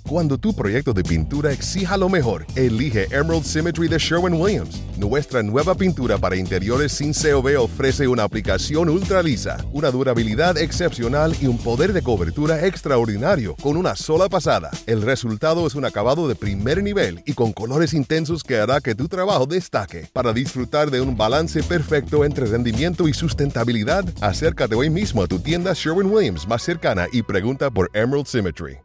Cuando tu proyecto de pintura exija lo mejor, elige Emerald Symmetry de Sherwin-Williams. Nuestra nueva pintura para interiores sin COV ofrece una aplicación ultra lisa, una durabilidad excepcional y un poder de cobertura extraordinario con una sola pasada. El resultado es un acabado de primer nivel y con colores intensos que hará que tu trabajo destaque. Para disfrutar de un balance perfecto entre rendimiento y sustentabilidad, acércate hoy mismo a tu tienda Sherwin-Williams más cercana y pregunta por Emerald Symmetry.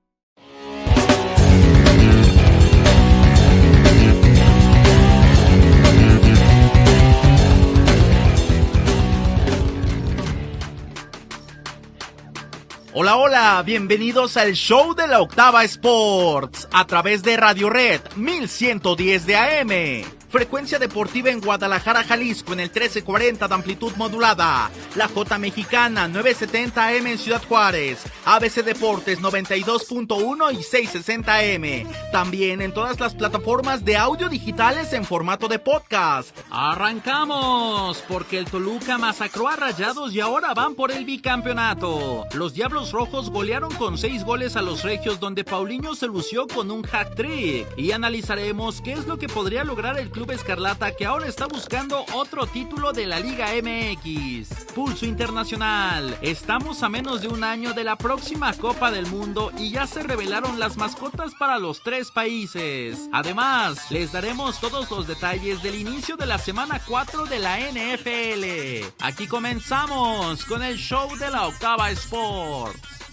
Hola, hola, bienvenidos al show de la Octava Sports a través de Radio Red 1110 de AM. Frecuencia deportiva en Guadalajara, Jalisco en el 1340 de amplitud modulada. La J Mexicana 970 AM en Ciudad Juárez. ABC Deportes 92.1 y 660 AM. También en todas las plataformas de audio digitales en formato de podcast. ¡Arrancamos! Porque el Toluca masacró a Rayados y ahora van por el bicampeonato. Los Diablos Rojos golearon con 6 goles a los Regios, donde Paulinho se lució con un hat-trick. Y analizaremos qué es lo que podría lograr el Club Escarlata, que ahora está buscando otro título de la Liga MX. Pulso Internacional. Estamos a menos de un año de la próxima Copa del Mundo y ya se revelaron las mascotas para los 3 países. Además, les daremos todos los detalles del inicio de la semana 4 de la NFL. Aquí comenzamos con el show de la Octava Sports.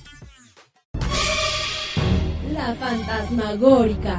La Fantasmagórica.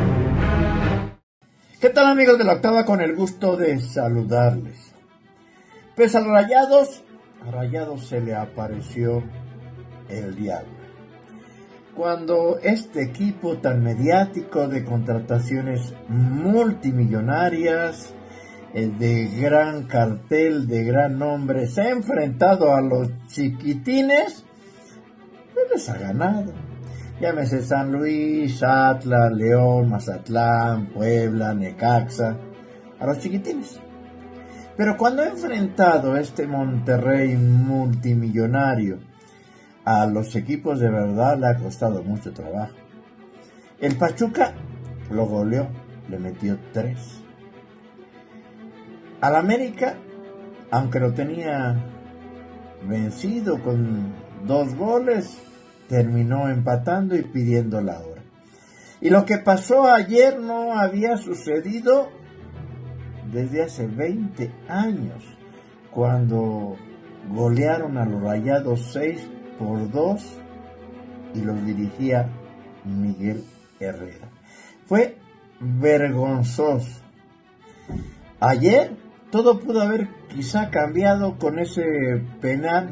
¿Qué tal, amigos de la Octava? Con el gusto de saludarles. Pues a Rayados se le apareció el diablo. Cuando este equipo tan mediático de contrataciones multimillonarias, de gran cartel, de gran nombre, se ha enfrentado a los chiquitines, pues les ha ganado. Llámese San Luis, Atlas, León, Mazatlán, Puebla, Necaxa, a los chiquitines. Pero cuando ha enfrentado este Monterrey multimillonario a los equipos de verdad, le ha costado mucho trabajo. El Pachuca lo goleó, le metió 3. Al América, aunque lo tenía vencido con 2 goles, terminó empatando y pidiendo la hora. Y lo que pasó ayer no había sucedido desde hace 20 años, cuando golearon a los Rayados 6-2 y los dirigía Miguel Herrera. Fue vergonzoso. Ayer todo pudo haber quizá cambiado con ese penal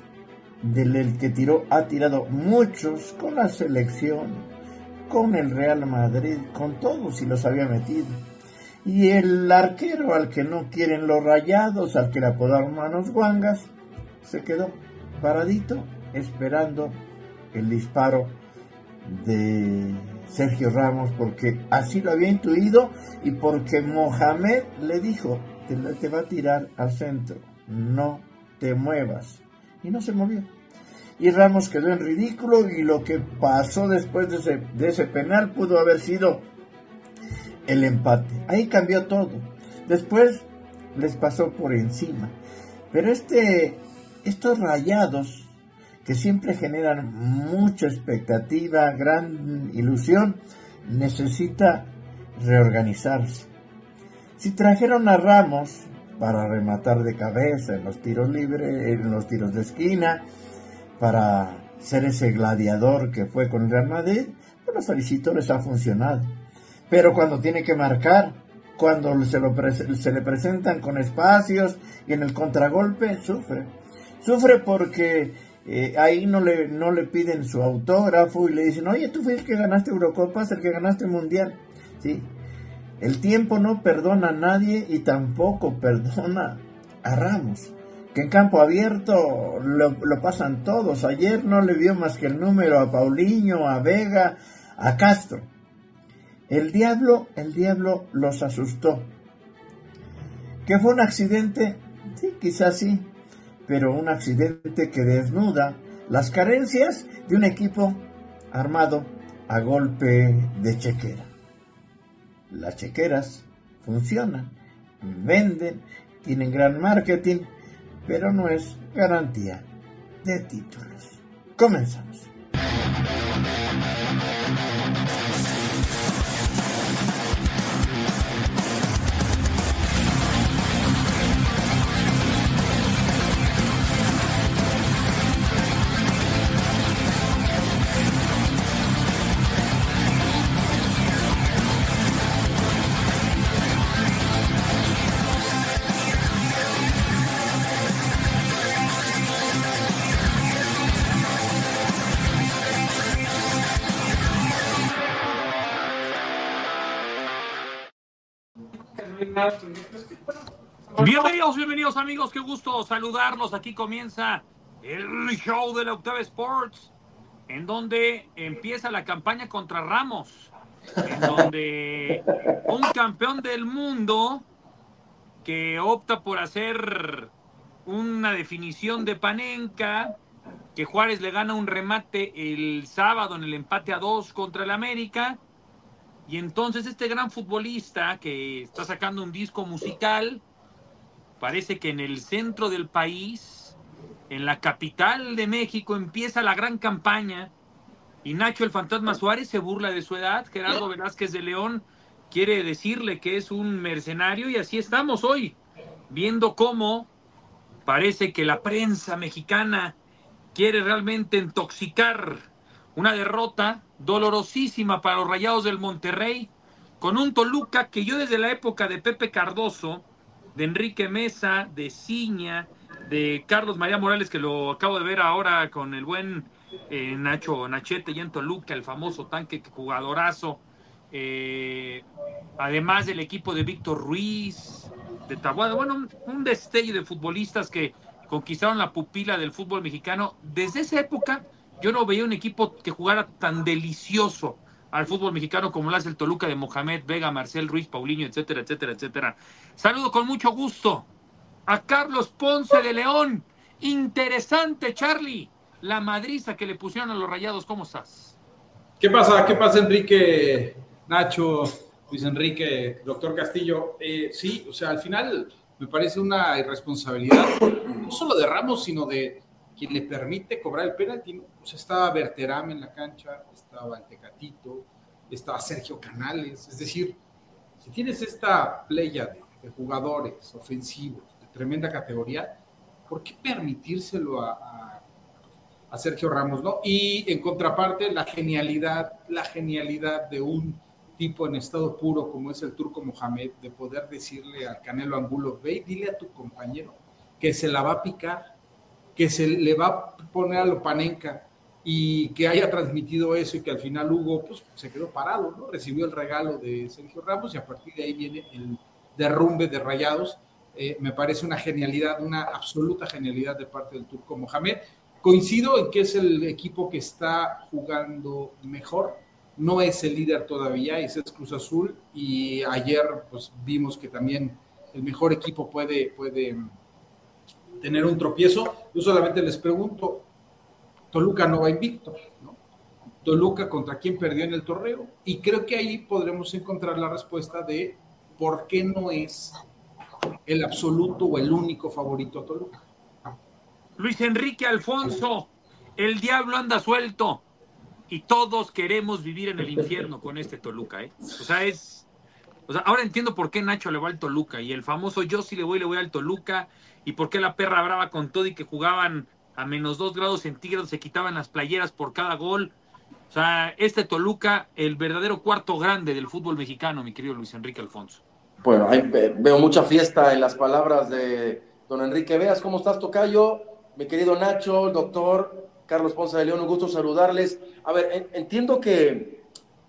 del que ha tirado muchos con la selección, con el Real Madrid, con todos, y los había metido. Y el arquero al que no quieren los Rayados, al que le apodaron Manos Guangas, se quedó paradito esperando el disparo de Sergio Ramos, porque así lo había intuido y porque Mohamed le dijo: te va a tirar al centro, no te muevas. Y no se movió. Y Ramos quedó en ridículo, y lo que pasó después de ese penal pudo haber sido el empate. Ahí cambió todo. Después les pasó por encima. Pero estos Rayados, que siempre generan mucha expectativa, gran ilusión, necesita reorganizarse. Si trajeron a Ramos para rematar de cabeza en los tiros libres, en los tiros de esquina, para ser ese gladiador que fue con el Real Madrid, pues los felicito, les ha funcionado. Pero cuando tiene que marcar, cuando se le presentan con espacios y en el contragolpe, sufre porque ahí no le piden su autógrafo y le dicen: oye, tú fuiste el que ganaste Eurocopas, el que ganaste Mundial. Sí, el tiempo no perdona a nadie y tampoco perdona a Ramos, que en campo abierto lo pasan todos. Ayer no le dio más que el número a Paulinho, a Vega, a Castro. El diablo los asustó. ¿Que fue un accidente? Sí, quizás sí, pero un accidente que desnuda las carencias de un equipo armado a golpe de chequera. Las chequeras funcionan, venden, tienen gran marketing, pero no es garantía de títulos. Comenzamos. Bienvenidos amigos, qué gusto saludarlos. Aquí comienza el show de la Octava Sports, en donde empieza la campaña contra Ramos, en donde un campeón del mundo que opta por hacer una definición de Panenka, que Juárez le gana un remate el sábado en el empate a 2 contra el América. Y entonces este gran futbolista que está sacando un disco musical, parece que en el centro del país, en la capital de México, empieza la gran campaña. Y Nacho el Fantasma Suárez se burla de su edad. Gerardo Velázquez de León quiere decirle que es un mercenario. Y así estamos hoy, viendo cómo parece que la prensa mexicana quiere realmente intoxicar una derrota dolorosísima para los Rayados del Monterrey, con un Toluca que yo desde la época de Pepe Cardoso, de Enrique Mesa, de Ciña, de Carlos María Morales, que lo acabo de ver ahora con el buen Nachete y en Toluca, el famoso tanque jugadorazo, además del equipo de Víctor Ruiz, de Taboada, bueno, un destello de futbolistas que conquistaron la pupila del fútbol mexicano. Desde esa época yo no veía un equipo que jugara tan delicioso al fútbol mexicano como lo hace el Toluca de Mohamed, Vega, Marcel Ruiz, Paulinho, etcétera, etcétera, etcétera. Saludo con mucho gusto a Carlos Ponce de León. Interesante, Charlie, la madriza que le pusieron a los Rayados. ¿Cómo estás? ¿Qué pasa? ¿Qué pasa, Enrique, Nacho, Luis Enrique, doctor Castillo? Sí, o sea, al final me parece una irresponsabilidad, no solo de Ramos, sino de quien le permite cobrar el penalti. O sea, estaba Berterame en la cancha, estaba el Tecatito, estaba Sergio Canales. Es decir, si tienes esta playa de jugadores ofensivos de tremenda categoría, ¿por qué permitírselo a Sergio Ramos, no? Y en contraparte, la genialidad de un tipo en estado puro como es el Turco Mohamed, de poder decirle al Canelo Angulo: ve y dile a tu compañero que se la va a picar, que se le va a poner a lo Panenka, y que haya transmitido eso, y que al final Hugo pues se quedó parado, ¿no? Recibió el regalo de Sergio Ramos y a partir de ahí viene el derrumbe de Rayados. Me parece una genialidad, una absoluta genialidad de parte del Turco Mohamed. Coincido en que es el equipo que está jugando mejor, no es el líder todavía, ese es Cruz Azul, y ayer pues vimos que también el mejor equipo puede tener un tropiezo. Yo solamente les pregunto, Toluca no va invicto, ¿no? Toluca, ¿contra quién perdió en el torneo? Y creo que ahí podremos encontrar la respuesta de por qué no es el absoluto o el único favorito a Toluca. Luis Enrique Alfonso, el diablo anda suelto y todos queremos vivir en el infierno con este Toluca, ¿eh? O sea, ahora entiendo por qué Nacho le va al Toluca, y el famoso yo sí le voy al Toluca, y por qué la perra brava con todo y que jugaban a menos 2 grados centígrados, se quitaban las playeras por cada gol. O sea, este Toluca, el verdadero cuarto grande del fútbol mexicano, mi querido Luis Enrique Alfonso. Bueno, ahí veo mucha fiesta en las palabras de don Enrique Veas. ¿Cómo estás, tocayo? Mi querido Nacho, el doctor Carlos Ponce de León, un gusto saludarles. A ver, entiendo que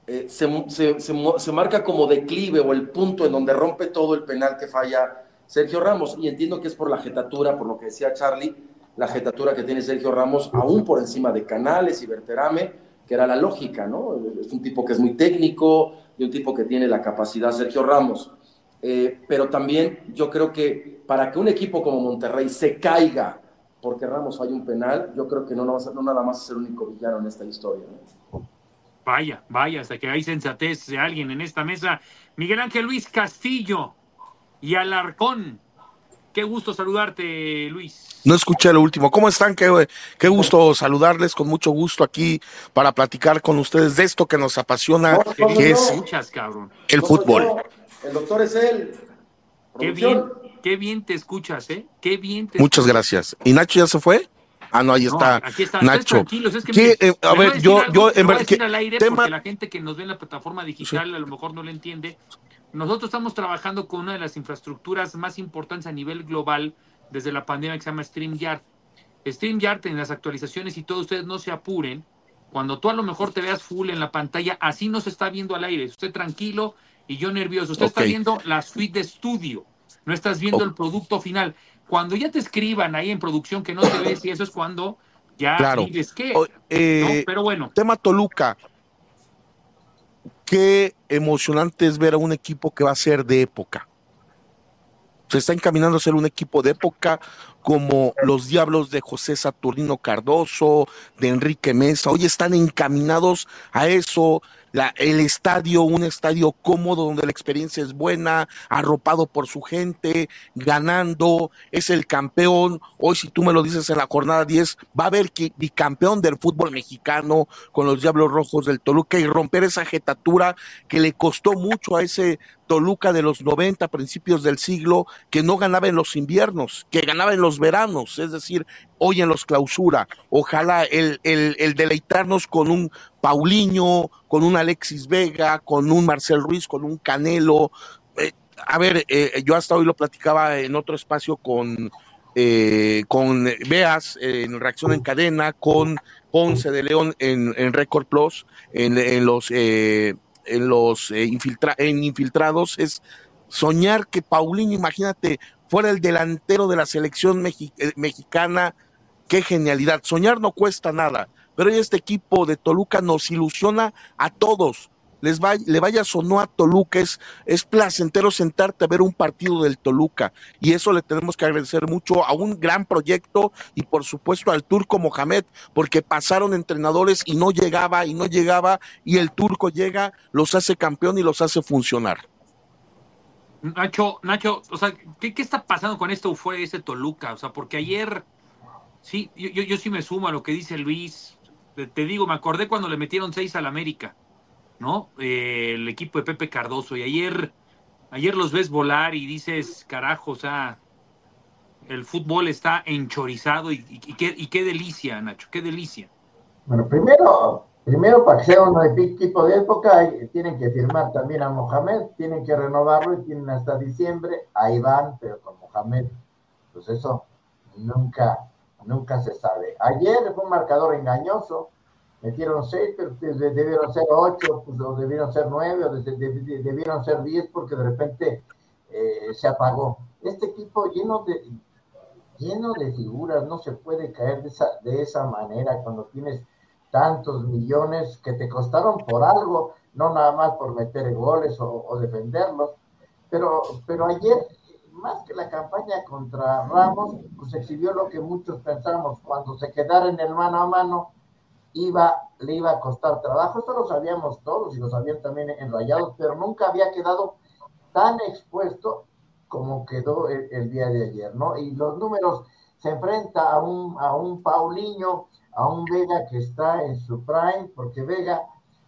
se marca como declive o el punto en donde rompe todo el penal que falla Sergio Ramos, y entiendo que es por la jetatura, por lo que decía Charlie, la jetatura que tiene Sergio Ramos, aún por encima de Canales y Berterame, que era la lógica, ¿no? Es un tipo que es muy técnico y un tipo que tiene la capacidad, Sergio Ramos. Pero también yo creo que para que un equipo como Monterrey se caiga porque Ramos falla un penal, yo creo que no nada más es el único villano en esta historia, ¿no? Vaya, hasta que hay sensatez de alguien en esta mesa. Miguel Ángel Luis Castillo y Alarcón. Qué gusto saludarte, Luis. No escuché lo último. ¿Cómo están? Qué gusto saludarles, con mucho gusto aquí para platicar con ustedes de esto que nos apasiona, que es el fútbol. El doctor es él. Qué bien te escuchas, ¿eh? Qué bien te Muchas gracias. ¿Y Nacho ya se fue? Ah, no, ahí está. Aquí está. Nacho. Tranquilos, es que a ver, yo en verdad al aire porque la gente que nos ve en la plataforma digital a lo mejor no lo entiende. Nosotros estamos trabajando con una de las infraestructuras más importantes a nivel global desde la pandemia que se llama StreamYard. StreamYard, en las actualizaciones y todo, ustedes no se apuren. Cuando tú a lo mejor te veas full en la pantalla, así no se está viendo al aire. Usted tranquilo y yo nervioso. Usted está viendo la suite de estudio, no estás viendo el producto final. Cuando ya te escriban ahí en producción que no te ves, y eso es cuando ya dices que. ¿no? Pero bueno. Tema Toluca. Qué emocionante es ver a un equipo que va a ser de época. Se está encaminando a ser un equipo de época como los Diablos de José Saturnino Cardoso, de Enrique Mesa. Hoy están encaminados a eso. El estadio, un estadio cómodo donde la experiencia es buena, arropado por su gente, ganando, es el campeón. Hoy, si tú me lo dices en la jornada 10, va a haber bicampeón del fútbol mexicano con los Diablos Rojos del Toluca y romper esa jetatura que le costó mucho a ese Toluca de los 90, principios del siglo, que no ganaba en los inviernos, que ganaba en los veranos, es decir, hoy en los clausura. Ojalá el deleitarnos con un Paulinho, con un Alexis Vega, con un Marcel Ruiz, con un Canelo. Yo hasta hoy lo platicaba en otro espacio con Beas en Reacción en Cadena, con Ponce de León en Record Plus, en Infiltrados, es soñar que Paulinho, imagínate, fuera el delantero de la selección mexicana. Qué genialidad. Soñar no cuesta nada, pero este equipo de Toluca nos ilusiona a todos. Le vayas o no a Toluca, es placentero sentarte a ver un partido del Toluca, y eso le tenemos que agradecer mucho a un gran proyecto y por supuesto al Turco Mohamed, porque pasaron entrenadores y no llegaba, y el Turco llega, los hace campeón y los hace funcionar. Nacho, o sea, ¿qué está pasando con esto? Fue ese Toluca, o sea, porque ayer, sí, yo sí me sumo a lo que dice Luis. Te digo, me acordé cuando le metieron 6 al América, ¿no? El equipo de Pepe Cardoso, y ayer los ves volar y dices, carajo, o sea, el fútbol está enchorizado y qué delicia, Nacho, qué delicia. Bueno, primero para que sea un equipo de época tienen que firmar también a Mohamed, tienen que renovarlo y tienen hasta diciembre. Ahí van, pero con Mohamed, pues eso nunca se sabe. Ayer fue un marcador engañoso, metieron 6, pero debieron ser 8, pues, o debieron ser 9, o debieron ser 10, porque de repente se apagó. Este equipo lleno de figuras, no se puede caer de esa manera cuando tienes tantos millones que te costaron por algo, no nada más por meter goles o defenderlos. Pero ayer, más que la campaña contra Ramos, pues exhibió lo que muchos pensamos: cuando se quedara en el mano a mano, le iba a costar trabajo. Esto lo sabíamos todos y lo sabían también en Rayados, pero nunca había quedado tan expuesto como quedó el día de ayer, ¿no? Y los números, se enfrenta a un Paulinho, a un Vega que está en su prime, porque Vega,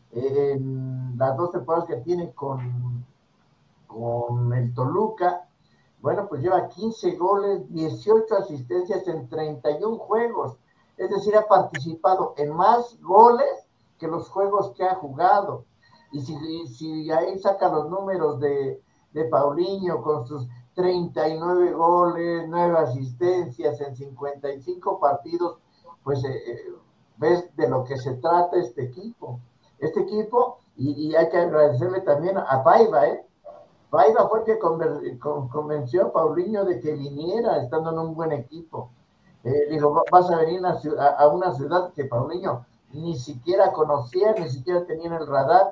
en las 2 temporadas que tiene con el Toluca, bueno, pues lleva 15 goles, 18 asistencias en 31 juegos. Es decir, ha participado en más goles que los juegos que ha jugado. Y si ahí saca los números de Paulinho con sus 39 goles, 9 asistencias en 55 partidos, pues ves de lo que se trata este equipo. Y hay que agradecerle también a Paiva, Paiva fue el que convenció a Paulinho de que viniera estando en un buen equipo. Dijo, vas a venir a una ciudad que Paulinho ni siquiera conocía, ni siquiera tenía en el radar,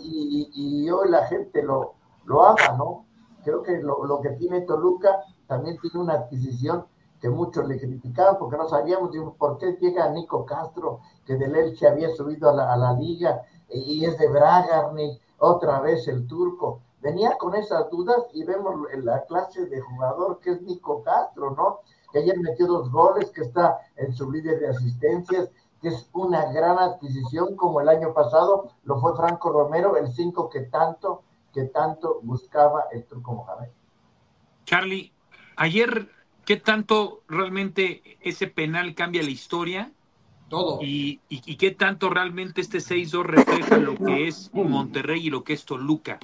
y hoy la gente lo ama, ¿no? Creo que lo que tiene Toluca también tiene una adquisición que muchos le criticaban porque no sabíamos, por qué llega Nico Castro, que del Elche había subido a la liga, y es de Bragarnik, otra vez el turco. Venía con esas dudas y vemos la clase de jugador que es Nico Castro, ¿no? Que ayer metió 2 goles, que está en su líder de asistencias, que es una gran adquisición, como el año pasado lo fue Franco Romero, el 5 que tanto buscaba el turco Mohamed. Charlie, ayer, ¿qué tanto realmente ese penal cambia la historia? Todo. ¿Y qué tanto realmente este 6-2 refleja lo que es Monterrey y lo que es Toluca?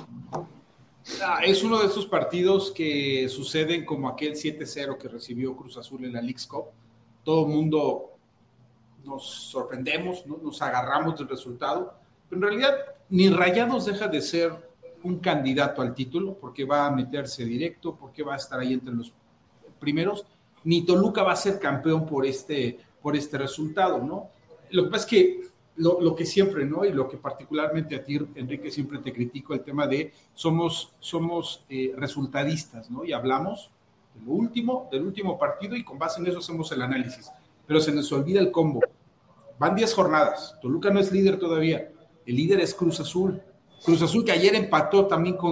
Es uno de esos partidos que suceden como aquel 7-0 que recibió Cruz Azul en la Leagues Cup. Todo el mundo nos sorprendemos, ¿no? Nos agarramos del resultado, pero en realidad ni Rayados deja de ser un candidato al título, porque va a meterse directo, porque va a estar ahí entre los primeros, ni Toluca va a ser campeón por este resultado, ¿no? Lo que pasa es que lo que siempre, ¿no? Y lo que particularmente a ti, Enrique, siempre te critico, el tema de somos resultadistas, ¿no? Y hablamos del último partido y con base en eso hacemos el análisis. Pero se nos olvida el combo. Van 10 jornadas. Toluca no es líder todavía. El líder es Cruz Azul. Cruz Azul que ayer empató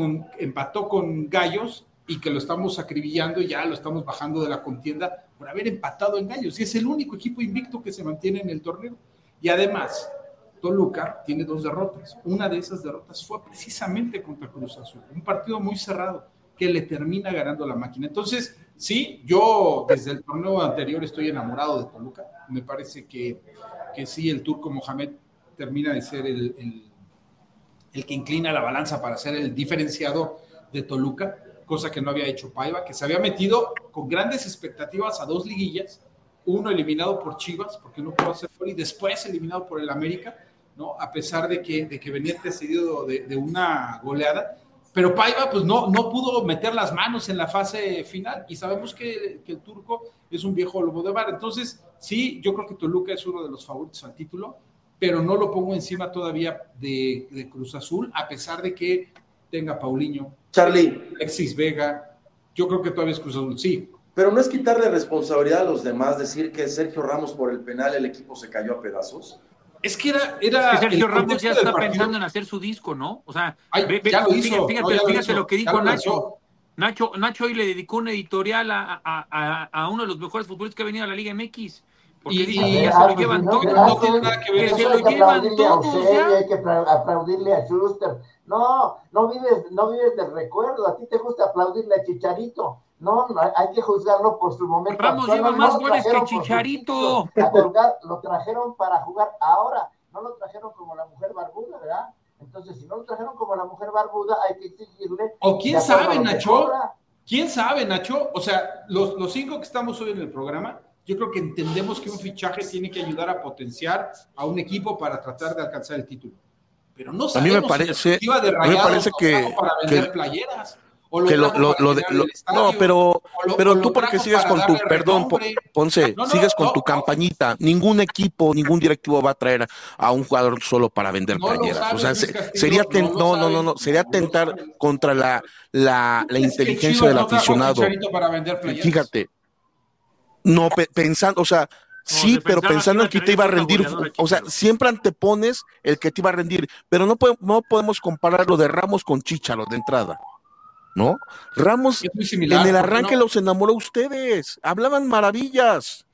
con Gallos y que lo estamos acribillando y ya lo estamos bajando de la contienda por haber empatado en Gallos. Y es el único equipo invicto que se mantiene en el torneo. Y además, Toluca tiene 2 derrotas. Una de esas derrotas fue precisamente contra Cruz Azul. Un partido muy cerrado que le termina ganando la máquina. Entonces, sí, yo desde el torneo anterior estoy enamorado de Toluca. Me parece que sí, el turco Mohamed termina de ser el que inclina la balanza para ser el diferenciador de Toluca, cosa que no había hecho Paiva, que se había metido con grandes expectativas a 2 liguillas, uno eliminado por Chivas, porque no pudo hacer gol, y después eliminado por el América, ¿no? A pesar de que venía antecedido de una goleada, pero Paiva pues no pudo meter las manos en la fase final, y sabemos que el turco es un viejo lobo de mar. Entonces sí, yo creo que Toluca es uno de los favoritos al título, pero no lo pongo encima todavía de Cruz Azul, a pesar de que tenga Paulinho, Charlie, Alexis Vega. Yo creo que todavía es Cruz Azul, sí. Pero no es quitarle responsabilidad a los demás, decir que Sergio Ramos por el penal el equipo se cayó a pedazos. Es que era es que Sergio Ramos ya está pensando en hacer su disco, ¿no? O sea, ya lo hizo. Fíjate lo que dijo Nacho. Nacho hoy le dedicó una editorial a uno de los mejores futbolistas que ha venido a la Liga MX. Porque dice que ya se lo llevan todos. No tiene nada que ver. Se lo llevan todos. Hay que aplaudirle a Schuster. No vives del recuerdo. A ti te gusta aplaudirle a Chicharito. No, hay que juzgarlo por su momento. Ramos lleva más goles que Chicharito. Lo trajeron para jugar ahora. No lo trajeron como la mujer barbuda, ¿verdad? Entonces, si no lo trajeron como la mujer barbuda, hay que exigirle. O quién sabe, Nacho. ¿Quién sabe, Nacho? O sea, los 5 que estamos hoy en el programa, yo creo que entendemos que un fichaje tiene que ayudar a potenciar a un equipo para tratar de alcanzar el título. Pero no sabemos. A mí me parece que para vender playeras. No, pero tú porque sigues con tu, perdón, Ponce, sigues con tu campañita. Ningún equipo, ningún directivo va a traer a un jugador solo para vender playeras. O sea, sería atentar contra la inteligencia del aficionado. Fíjate. No, pensando, o sea, sí, pero pensando en que te iba a rendir, o sea, siempre antepones el que te iba a rendir, pero no podemos comparar lo de Ramos con Chícharo de entrada, ¿no? Ramos, en el arranque los enamoró a ustedes, hablaban maravillas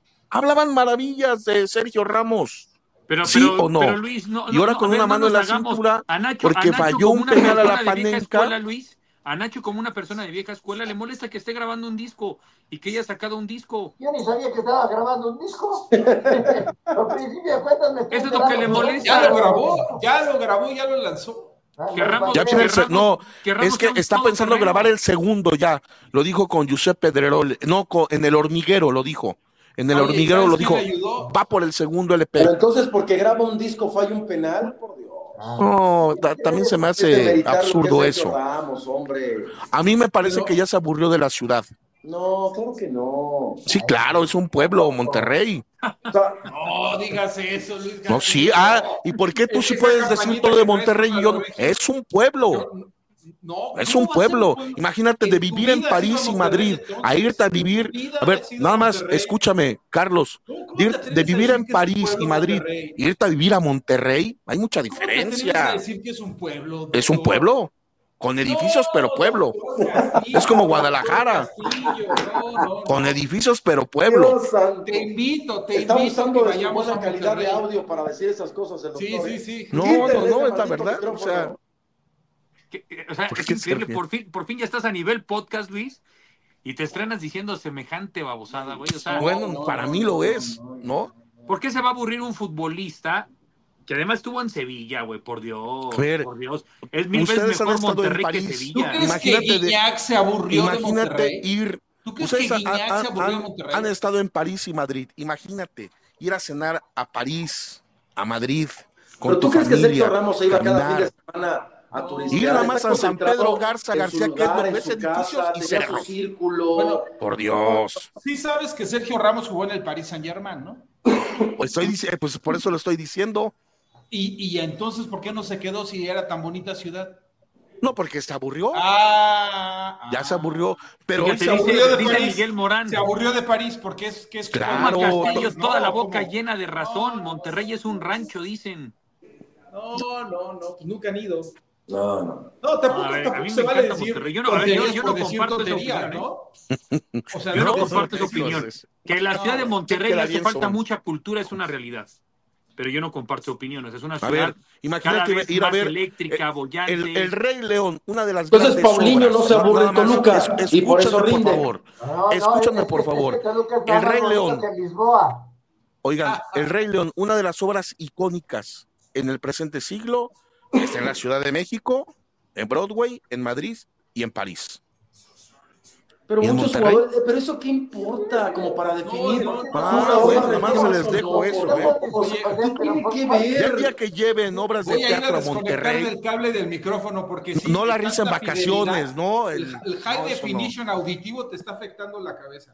de Sergio Ramos. ¿Sí o no? Pero Luis, y ahora con una mano en la cintura, porque falló un penal a la Panenka. A Nacho, como una persona de vieja escuela, le molesta que esté grabando un disco y que haya sacado un disco. Yo ni sabía que estaba grabando un disco. Al principio de cuentas me eso es lo que le molesta. Ya lo grabó, ya lo lanzó. Es que está pensando grabar el segundo ya. Lo dijo con Giuseppe Pedrerol. En el hormiguero lo dijo. En el hormiguero lo dijo. Va por el segundo LP. Pero entonces, porque graba un disco, falla un penal, por Dios. No, también se me hace absurdo eso. Ramos, hombre. A mí me parece que ya se aburrió de la ciudad. No, claro que no. Sí, claro, es un pueblo, Monterrey. No digas eso, Luis García. No, sí, ¿y por qué tú sí puedes decir todo de Monterrey y yo no? Es un pueblo. No, es un pueblo. Imagínate de vivir en París y Madrid, a irte a vivir. A ver, nada más, escúchame, Carlos. De vivir en París y Madrid, irte a vivir a Monterrey, hay mucha diferencia. Decir que es un pueblo. Doctor. Es un pueblo. Con edificios, pero pueblo. Es como Guadalajara. Con edificios, pero pueblo. Te invito. Está usando de su buena calidad de audio para decir esas cosas. El doctor, Sí. No, es la verdad. O sea, es increíble. Por fin ya estás a nivel podcast, Luis, y te estrenas diciendo semejante babosada, güey. O sea, bueno, para mí lo es, ¿no? ¿Por qué se va a aburrir un futbolista que además estuvo en Sevilla, güey? Por Dios, por Dios. Es mil veces mejor Monterrey que Sevilla. ¿Tú crees que Guiñac se aburrió de Monterrey? ¿Tú crees que Guiñac se aburrió de Monterrey? Han estado en París y Madrid. Imagínate ir a cenar a París, a Madrid, con ¿Pero tu tú crees familia, que Sergio Ramos se iba cada fin de semana a turistear? Ir nada más a San Pedro Garza García, que es donde ves edificios y cerró. Círculo. Por Dios. Sí sabes que Sergio Ramos jugó en el Paris Saint-Germain, ¿no? Pues por eso lo estoy diciendo. ¿Y entonces por qué no se quedó si era tan bonita ciudad? No, porque se aburrió. Ya se aburrió. Pero se aburrió de París. Miguel Morán. Se aburrió de París porque es claro. Castillo, toda la boca llena de razón. Monterrey es un rancho, dicen. No, pues nunca han ido. No, tampoco se vale decir. Yo no comparto esa opinión, ¿no? O sea, yo no comparto esa opinión. Que la ciudad de Monterrey le hace falta mucha cultura es una realidad. Pero yo no comparto opiniones. Es una ciudad imagínate ir a ver eléctrica, bollante. El Rey León, una de las Entonces grandes Paulinho obras. no se aburre en Toluca y por eso rinde. Escúchame, por favor. El Rey León. Oigan, el Rey León, una de las obras icónicas en el presente siglo, está en la Ciudad de México, en Broadway, en Madrid y en París. Pero muchos jugadores, pero eso qué importa, como para definir. Nada más les dejo eso. ¿Qué tiene que ver? Ya el día que lleven obras de teatro a Monterrey. El cable del micrófono porque no la risa en vacaciones, ¿no? El high definition auditivo te está afectando la cabeza.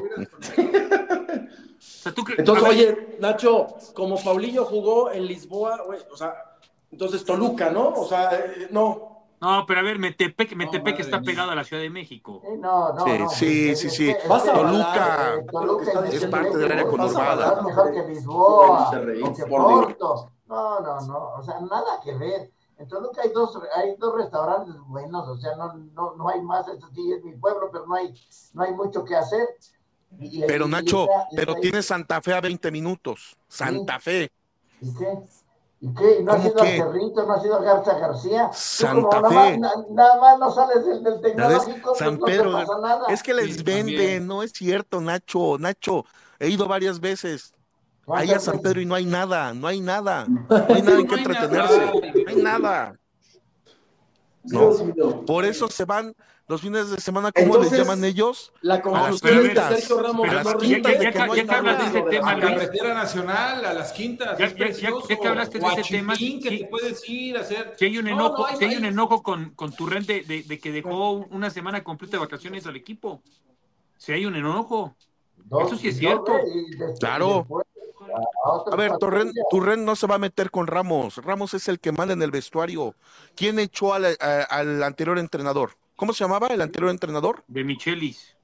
Entonces, oye, Nacho, como Paulinho jugó en Lisboa, güey, o sea, entonces Toluca, ¿no? O sea, no. No, pero a ver, Metepec está pegado a la Ciudad de México. Sí. Toluca es parte del área conurbada. Mejor que Lisboa, o que Porto. No, o sea, nada que ver. En Toluca hay dos restaurantes buenos, o sea, no hay más. Esto sí es mi pueblo, pero no hay mucho que hacer. Pero Nacho, tienes Santa Fe a 20 minutos. Santa Fe. ¿Y qué? ¿No ha sido Cerrito? ¿No ha sido Garza García? Santa Fe. Nada más no sales del tecnológico, San Pedro, no te pasa nada. Es que les venden, no es cierto, Nacho, he ido varias veces ahí a San Pedro y no hay nada en que entretenerse, no hay nada. No. Por eso se van los fines de semana, ¿cómo les llaman ellos? La conclusión de Sergio Ramos. Ya que hablas de ese tema, a la carretera nacional, a las quintas. Ya que hablaste de ese tema, que te puedes ir a hacer. Si hay un enojo con Turrent de que dejó una semana completa de vacaciones al equipo. Si hay un enojo. Eso sí es cierto. Claro. A ver, Turrent no se va a meter con Ramos. Ramos es el que manda en el vestuario. ¿Quién echó al anterior entrenador? ¿Cómo se llamaba el anterior entrenador? De Michelis.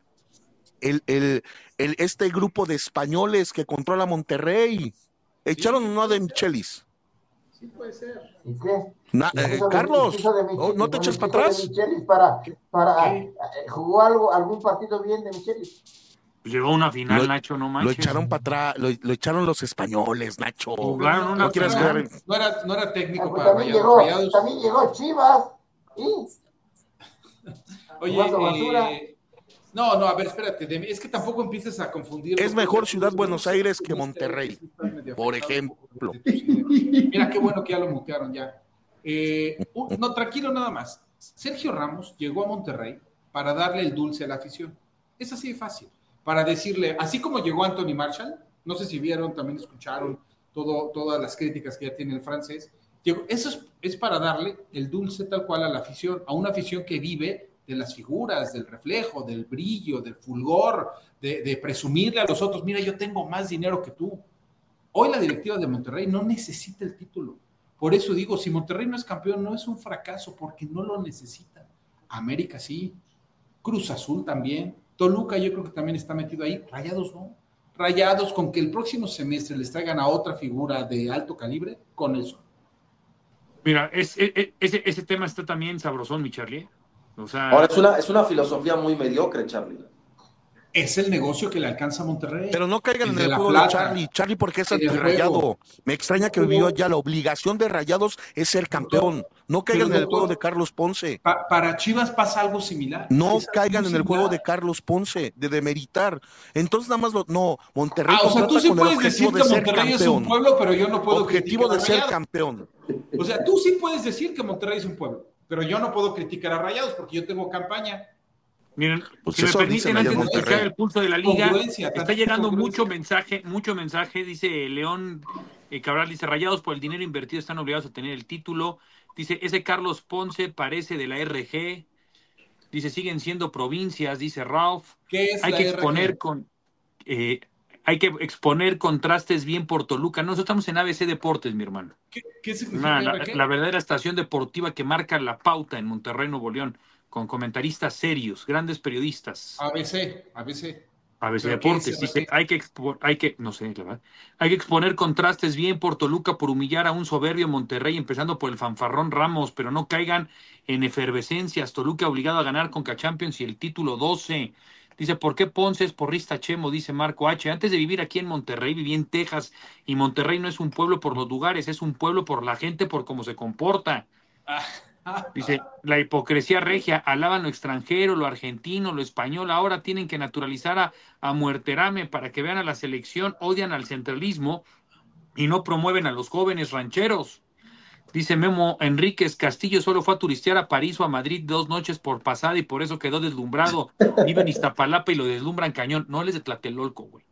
Este grupo de españoles que controla Monterrey. Echaron uno de Michelis. Sí puede ser. ¿Y qué? Carlos, ¿no te eches para atrás? ¿Jugó algún partido bien de Michelis? Llegó a una final, Nacho, no manches. Lo echaron para atrás, lo echaron los españoles, Nacho. Jugaron no quieras quedar. No era técnico pues para Rayados. También llegó Chivas. Oye, no, a ver, espérate, es que tampoco empieces a confundir. Es mejor Ciudad Buenos Aires que Monterrey, por ejemplo. Mira, qué bueno que ya lo mutearon ya. No, tranquilo nada más. Sergio Ramos llegó a Monterrey para darle el dulce a la afición. Es así de fácil. Para decirle, así como llegó Anthony Marshall, no sé si vieron, también escucharon todas las críticas que ya tiene el francés. Eso es para darle el dulce tal cual a la afición, a una afición que vive de las figuras, del reflejo, del brillo, del fulgor, de presumirle a los otros, mira, yo tengo más dinero que tú. Hoy la directiva de Monterrey no necesita el título, Por eso digo, si Monterrey no es campeón, no es un fracaso, porque no lo necesita. América sí, Cruz Azul también, Toluca yo creo que también está metido ahí, Rayados no. Rayados, con que el próximo semestre les traigan a otra figura de alto calibre, con eso. Mira, ese tema está también sabrosón, mi Charlie. O sea, ahora es una filosofía muy mediocre, Charlie. Es el negocio que le alcanza a Monterrey. Pero no caigan en el juego de Charlie. Charlie, porque es antirrayado. Me extraña que vivió ya. La obligación de Rayados es ser campeón. No caigan en el juego de Carlos Ponce. Para Chivas pasa algo similar. No caigan en el juego de Carlos Ponce, de demeritar. Entonces nada más no, Monterrey. O sea, tú sí puedes decir que Monterrey es un pueblo, pero yo no puedo objetivo de ser campeón. O sea, tú sí puedes decir que Monterrey es un pueblo, pero yo no puedo criticar a Rayados porque yo tengo campaña. Miren, pues si me permiten, antes de escuchar el pulso de la liga, está llegando mucho mensaje, dice León Cabral, dice, Rayados por el dinero invertido están obligados a tener el título, dice, ese Carlos Ponce parece de la RG, dice, siguen siendo provincias, dice Ralph, hay que exponer contrastes bien por Toluca. Nosotros estamos en ABC Deportes, mi hermano. ¿Qué significa la verdadera estación deportiva que marca la pauta en Monterrey, Nuevo León, con comentaristas serios, grandes periodistas. ABC Deportes. Dice, hay que exponer contrastes bien por Toluca por humillar a un soberbio Monterrey, empezando por el fanfarrón Ramos, pero no caigan en efervescencias. Toluca obligado a ganar Conca Champions y el título 12. Dice, ¿por qué Ponce es porrista Chemo? Dice Marco H. Antes de vivir aquí en Monterrey, viví en Texas, y Monterrey no es un pueblo por los lugares, es un pueblo por la gente, por cómo se comporta. Dice, la hipocresía regia, alaban lo extranjero, lo argentino, lo español, ahora tienen que naturalizar a Muerterame para que vean a la selección, odian al centralismo y no promueven a los jóvenes rancheros. Dice Memo Enríquez, Castillo solo fue a turistear a París o a Madrid 2 noches por pasada y por eso quedó deslumbrado. Vive en Iztapalapa y lo deslumbran cañón. No, él es de Tlatelolco, güey.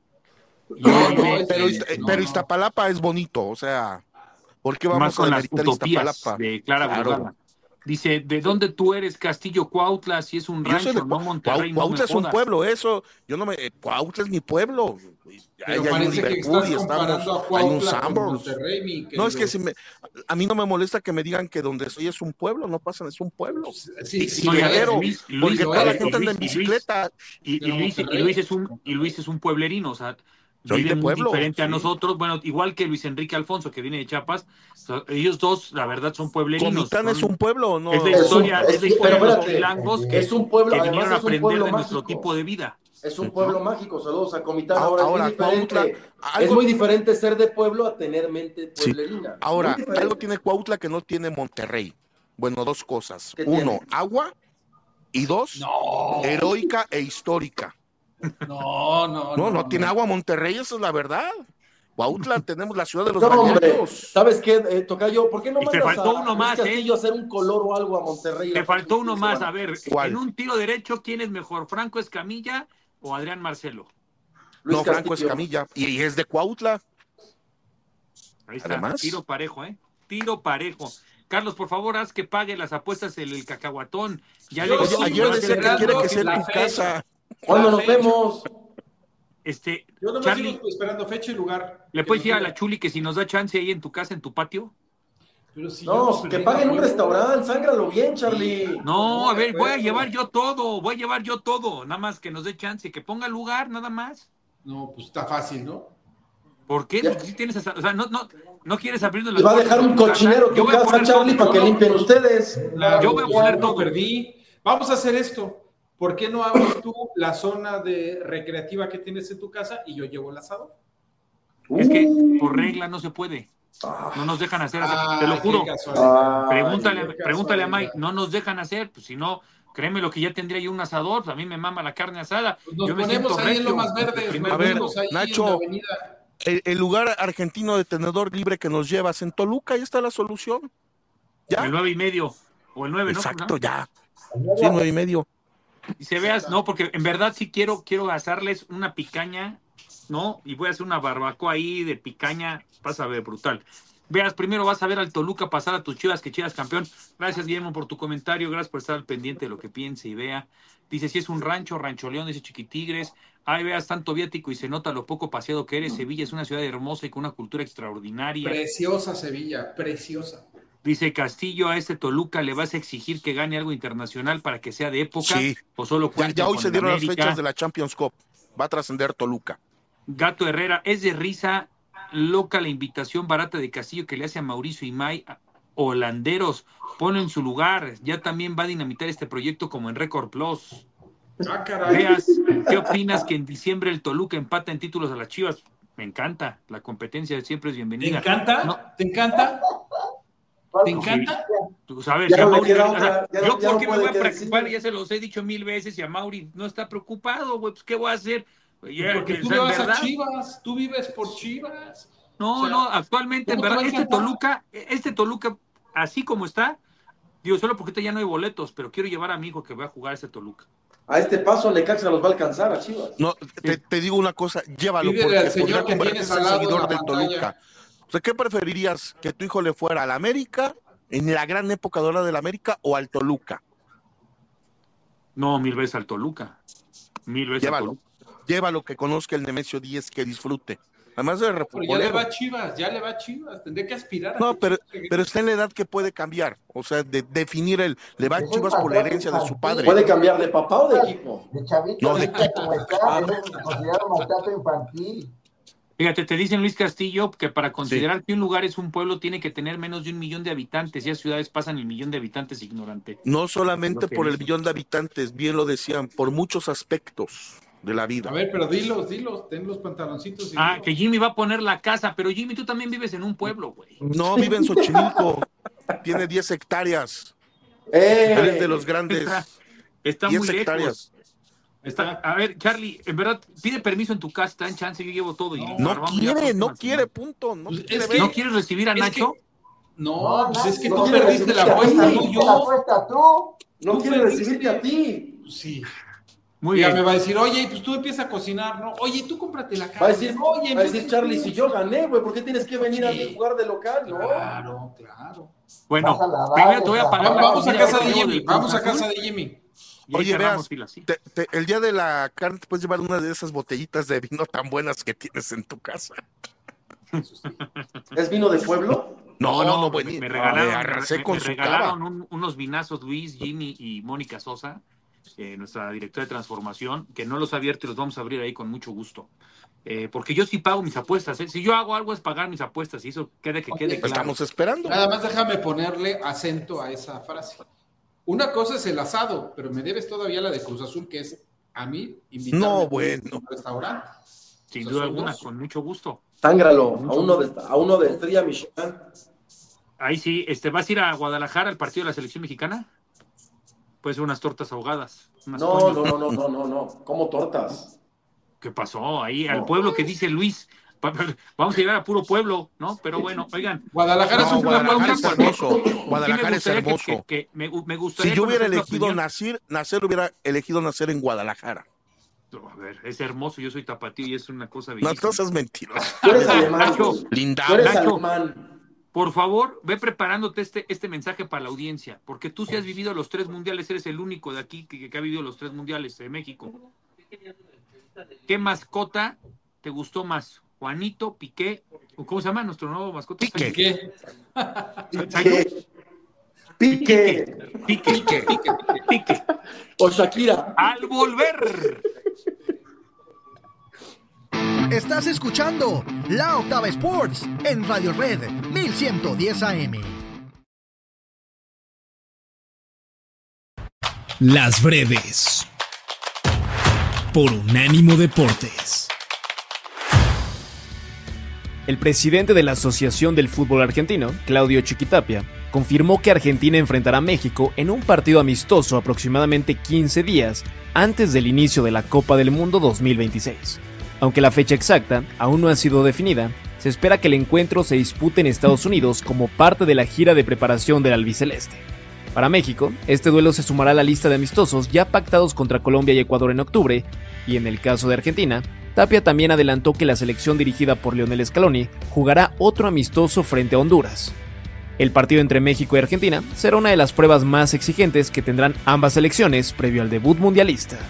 Pero Iztapalapa es bonito, o sea, ¿por qué vamos más con a las utopías Iztapalapa? de Clara Brugada? Dice, ¿de dónde tú eres, Castillo? Cuautla, si es un rancho, no Monterrey, Cuautla es un pueblo, eso. Cuautla es mi pueblo. Pero parece que estás comparando a Cuautla con Monterrey, no, es que a mí no me molesta que me digan que donde soy es un pueblo, no pasa, es un pueblo. Sí, porque toda la gente anda en bicicleta. Y Luis es un pueblerino, o sea, soy de pueblo, diferente a nosotros, bueno, igual que Luis Enrique Alfonso, que viene de Chiapas, o sea, ellos dos, la verdad, son pueblerinos. ¿Comitán es un pueblo? No. Es la historia de los chilangos que vinieron a aprender de nuestro tipo de vida. Es un pueblo mágico, saludos a Comitán. Ahora es muy diferente ser de pueblo a tener mente pueblerina. Sí. Ahora, algo tiene Cuautla que no tiene Monterrey. Bueno, 2 cosas. 1, agua, y 2, heroica e histórica. No tiene agua Monterrey, esa es la verdad. Cuautla, tenemos la ciudad de los bañeros. ¿Sabes qué, Tocayo? ¿Por qué no mandas a Castillo a hacer un color o algo a Monterrey? Te faltó uno más, a ver, ¿cuál? En un tiro derecho, ¿quién es mejor, Franco Escamilla o Adrián Marcelo? No, Franco Escamilla, y es de Cuautla. Ahí está, además, tiro parejo, tiro parejo. Carlos, por favor, haz que pague las apuestas el cacahuatón. Ayer decía que quiere que sea en tu casa. ¿Cuándo nos vemos? Yo nomás sigo esperando fecha y lugar. ¿Le puedes decir a la Chuli que si nos da chance ahí en tu casa, en tu patio? Pero si que paguen un restaurante, sángralo bien, Charlie. No, a ver, voy a llevar yo todo, nada más que nos dé chance, que ponga lugar, nada más. No, pues está fácil, ¿no? ¿Por qué? Porque si tienes, o sea, no quieres abrirnos las puertas. Va a dejar un cochinero tu casa, Charlie, para que limpien ustedes. Yo voy a poner todo. Vamos a hacer esto. ¿Por qué no abres tú la zona de recreativa que tienes en tu casa y yo llevo el asado? Es que por regla no se puede. No nos dejan hacer, te lo juro. Pregúntale a Mike, no nos dejan hacer, pues si no, créeme lo que ya tendría yo un asador, pues a mí me mama la carne asada. Pues nos ponemos ahí en Lomas Verdes. A ver, Nacho, el lugar argentino de tenedor libre que nos llevas en Toluca, ahí está la solución. ¿Ya? El 9:30 o el 9, ¿no? Exacto, ya. Sí, 9:30. Y se veas, no, porque en verdad sí quiero asarles una picaña, ¿no? Y voy a hacer una barbacoa ahí de picaña, vas a ver, brutal. Veas, primero vas a ver al Toluca pasar a tus Chivas, que Chivas campeón. Gracias, Guillermo, por tu comentario. Gracias por estar al pendiente de lo que piense y vea. Dice, si es un rancho, Rancho León, dice Chiquitigres. Ay, veas, tanto viático y se nota lo poco paseado que eres. Sevilla es una ciudad hermosa y con una cultura extraordinaria. Preciosa Sevilla, preciosa. Dice Castillo, a este Toluca le vas a exigir que gane algo internacional para que sea de época. Sí. O solo Ya hoy con se dieron América. las fechas de la Champions Cup. Va a trascender Toluca. Gato Herrera, es de risa loca la invitación barata de Castillo que le hace a Mauricio Imay, holanderos, ponlo en su lugar, ya también va a dinamitar este proyecto como en Record Plus. Ah, caray. Veas, ¿qué opinas que en diciembre el Toluca empata en títulos a las Chivas? Me encanta, la competencia siempre es bienvenida. ¿Te encanta? No. ¿Te encanta? ¿Te encanta? Tú sabes, Ya no Mauri, le queda otra, ya yo no porque me puede voy a qué preocupar, decir. ya se los he dicho 1000 veces y a Mauri no está preocupado, güey, pues ¿qué voy a hacer? Porque tú le vas a Chivas, tú vives por Chivas. No, O sea, no, actualmente, en ¿cómo te verdad, va a este Toluca, así como está, digo, solo porque ya no hay boletos, pero quiero llevar a mi hijo que va a jugar este Toluca. A este paso Necaxa los va a alcanzar a Chivas. No, te digo una cosa, llévalo, Pídele porque al señor podría que convertirse tienes al en lado seguidor de la del pantalla. Toluca. O sea, ¿qué preferirías? ¿Que tu hijo le fuera al América, en la gran época dorada del América, o al Toluca? No, 1000 veces al Toluca. 1000 veces al Toluca. Llévalo, que conozca el Nemesio 10, que disfrute. Además de Pero ya le refutbolero. va a Chivas, tendría que aspirar a No, que pero está en la edad que puede cambiar. O sea, de definir le va a Chivas por la herencia de su padre. ¿Puede cambiar de papá o de equipo? De chavito, No, de ahorita como está, eso se considera maltrato infantil. Fíjate, te dicen Luis Castillo que para considerar que un lugar es un pueblo tiene que tener menos de 1 millón de habitantes. Ya ciudades pasan el 1 millón de habitantes, ignorante. No solamente Lo que por el dice. millón de habitantes, bien lo decían, por muchos aspectos de la vida. A ver, pero dilos, ten los pantaloncitos. Que Jimmy va a poner la casa, pero Jimmy, tú también vives en un pueblo, güey. No, vive en Xochimilco, tiene 10 hectáreas. Eres de los grandes. Está 10 muy hectáreas. lejos. A ver, Charlie, en verdad, pide permiso en tu casa, está en chance, yo llevo todo. No quiere, punto. No quiere ver. ¿No quieres recibir a Nacho? No, pues es que no tú quiere perdiste la recibirte apuesta, a ti. no yo. La apuesta tú. No Tú quiere perdiste. recibirte a ti. Sí. Muy Ya bien. me va a decir, oye, pues tú empiezas a cocinar, ¿no? Oye, tú cómprate la casa. Va a decir, oye, Charlie, si yo gané, güey, ¿por qué tienes que venir a jugar de local, no? Claro. Bueno, Vas a lavar, primero te voy a pagar la Vamos a comida casa que de llevo Jimmy, del Cruz vamos a Azul, casa de Jimmy. y ahí Oye, cerramos veas, filas, sí. el día de la carne te puedes llevar una de esas botellitas de vino tan buenas que tienes en tu casa. ¿Es vino de pueblo? No, me me regalaron, arrasé con me su regalaron cava. unos vinazos Luis, Jimmy y Mónica Sosa, nuestra directora de transformación, que no los ha abierto y los vamos a abrir ahí con mucho gusto. Porque yo sí pago mis apuestas, ¿eh? Si yo hago algo es pagar mis apuestas y eso quede claro. Estamos esperando. Nada más déjame ponerle acento a esa frase. Una cosa es el asado, pero me debes todavía la de Cruz Azul, que es a mí invitarme No, a un bueno. restaurante. Sin O sea, duda son alguna, dos. con mucho gusto. Tángralo, a uno de Estrella Michelin. Ahí sí, ¿vas a ir a Guadalajara al partido de la selección mexicana? Puede ser unas tortas ahogadas. No. ¿Cómo tortas? ¿Qué pasó ahí? Al pueblo que dice Luis. Vamos a llegar a puro pueblo, ¿no? Pero bueno, oigan. Guadalajara es un Guadalajara es pueblo hermoso. Guadalajara es hermoso. Me gustaría Si yo hubiera conocer tu elegido opinión. nacer hubiera elegido nacer en Guadalajara. A ver, es hermoso, yo soy tapatío y es una cosa No, bellísima. entonces es mentira. Tú eres alemán. Nacho, güey. Linda. Tú eres Nacho. alemán. Por favor, ve preparándote este mensaje para la audiencia, porque tú sí has vivido los 3 mundiales, eres el único de aquí que ha vivido los 3 mundiales de México. ¿Qué mascota te gustó más? Juanito, Piqué, ¿cómo se llama nuestro nuevo mascota? Piqué. ¿Qué? Piqué. O Shakira. Al volver. Estás escuchando La Octava Sports en Radio Red 1110 AM. Las breves. Por Unánimo Deportes. El presidente de la Asociación del Fútbol Argentino, Claudio Chiquitapia, confirmó que Argentina enfrentará a México en un partido amistoso aproximadamente 15 días antes del inicio de la Copa del Mundo 2026. Aunque la fecha exacta aún no ha sido definida, se espera que el encuentro se dispute en Estados Unidos como parte de la gira de preparación del albiceleste. Para México, este duelo se sumará a la lista de amistosos ya pactados contra Colombia y Ecuador en octubre, y en el caso de Argentina, Tapia también adelantó que la selección dirigida por Lionel Scaloni jugará otro amistoso frente a Honduras. El partido entre México y Argentina será una de las pruebas más exigentes que tendrán ambas selecciones previo al debut mundialista.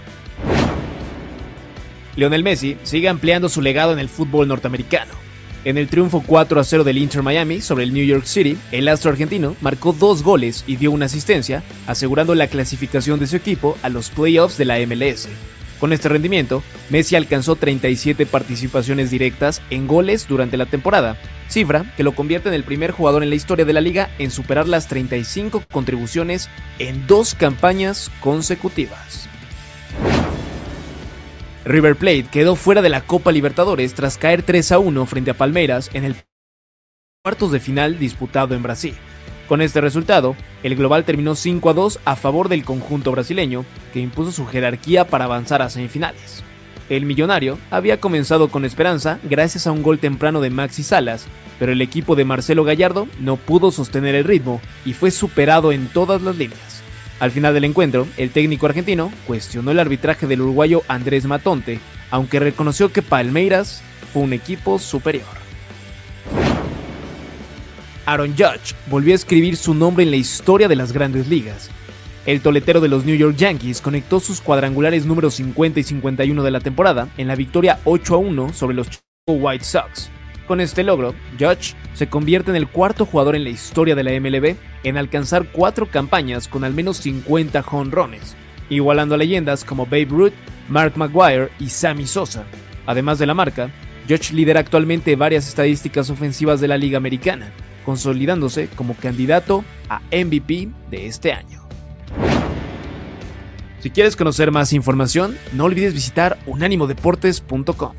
Lionel Messi sigue ampliando su legado en el fútbol norteamericano. En el triunfo 4-0 del Inter Miami sobre el New York City, el astro argentino marcó 2 goles y dio una asistencia, asegurando la clasificación de su equipo a los playoffs de la MLS. Con este rendimiento, Messi alcanzó 37 participaciones directas en goles durante la temporada, cifra que lo convierte en el primer jugador en la historia de la liga en superar las 35 contribuciones en 2 campañas consecutivas. River Plate quedó fuera de la Copa Libertadores tras caer 3-1 frente a Palmeiras en el cuartos de final disputado en Brasil. Con este resultado, el global terminó 5-2 a favor del conjunto brasileño, que impuso su jerarquía para avanzar a semifinales. El millonario había comenzado con esperanza gracias a un gol temprano de Maxi Salas, pero el equipo de Marcelo Gallardo no pudo sostener el ritmo y fue superado en todas las líneas. Al final del encuentro, el técnico argentino cuestionó el arbitraje del uruguayo Andrés Matonte, aunque reconoció que Palmeiras fue un equipo superior. Aaron Judge volvió a escribir su nombre en la historia de las grandes ligas. El toletero de los New York Yankees conectó sus cuadrangulares números 50 y 51 de la temporada en la victoria 8-1 sobre los Chicago White Sox. Con este logro, Judge se convierte en el cuarto jugador en la historia de la MLB en alcanzar 4 campañas con al menos 50 jonrones, igualando a leyendas como Babe Ruth, Mark McGwire y Sammy Sosa. Además de la marca, Judge lidera actualmente varias estadísticas ofensivas de la Liga Americana, consolidándose como candidato a MVP de este año. Si quieres conocer más información, no olvides visitar unánimodeportes.com.